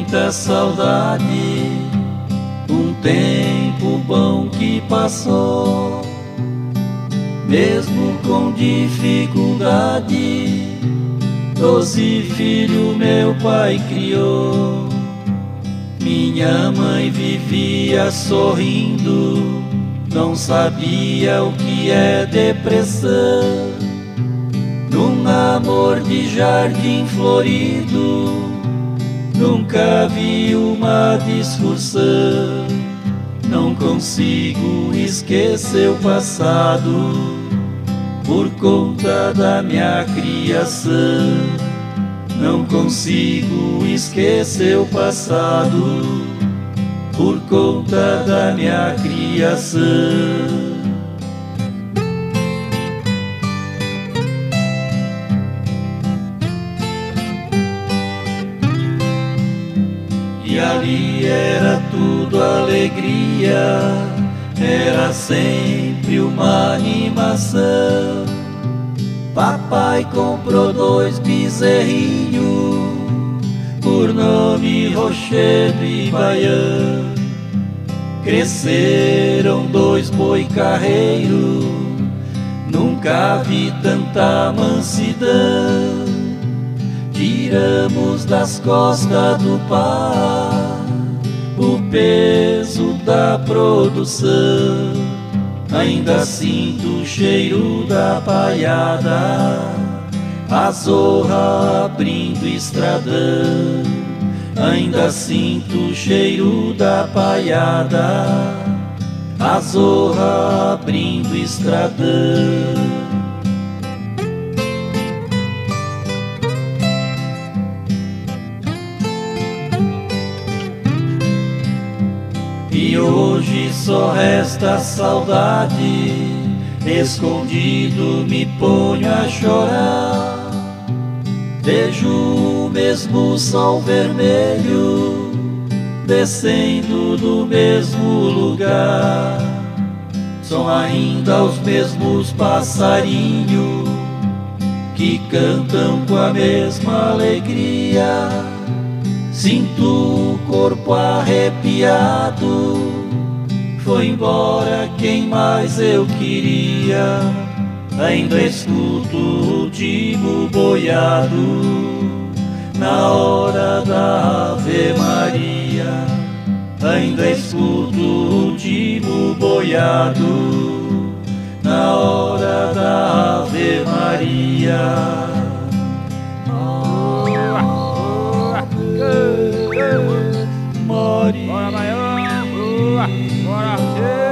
muita saudade, um tempo bom que passou. Mesmo com dificuldade, 12 filhos meu pai criou. Minha mãe vivia sorrindo, não sabia o que é depressão. Num amor de jardim florido, nunca vi uma discussão. Não consigo esquecer o passado por conta da minha criação. Não consigo esquecer o passado por conta da minha criação. E ali era tudo alegria, era sempre uma animação. Papai comprou 2 bezerrinhos, por nome Rochedo e Baião. Cresceram 2 boi carreiro, nunca vi tanta mansidão. Tiramos das costas do pai o peso da produção. Ainda sinto o cheiro da palhada, a zorra abrindo estradão. Ainda sinto o cheiro da palhada, a zorra abrindo estradão. E hoje só resta saudade, escondido me ponho a chorar. Vejo o mesmo sol vermelho descendo do mesmo lugar. São ainda os mesmos passarinhos que cantam com a mesma alegria. Sinto o corpo arrepiado, foi embora quem mais eu queria. Ainda escuto o último boiado na hora da Ave Maria. Ainda escuto o último boiado na hora da Ave Maria. Bora, Baião! Bora,